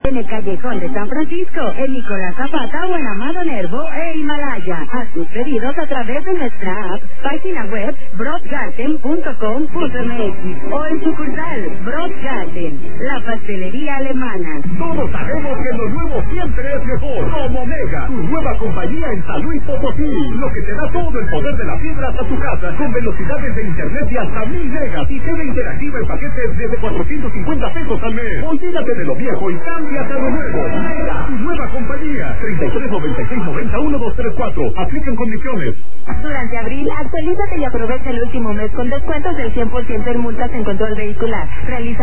En el Callejón de San Francisco, en Nicolás Zapata o en Amado Nervo e Himalaya. Haz tus pedidos a través de nuestra app, página web brotgarten.com.mx o en sucursal Brotgarten, la pastelería alemana. Todos sabemos que lo nuevo siempre es mejor. Como Mega, tu nueva compañía en San Luis Potosí, lo que te da todo el poder de la fibra hasta tu casa, con velocidades de internet de hasta 1000 megas y TV interactiva en paquetes desde 450 pesos al mes. Olvídate de lo viejo y cámbiate a lo nuevo. Mega, tu nueva compañía. 3396901234. Aplican condiciones. Durante abril, actualízate y aprovecha el último mes con descuentos del 100% en multas en control vehicular. Realiza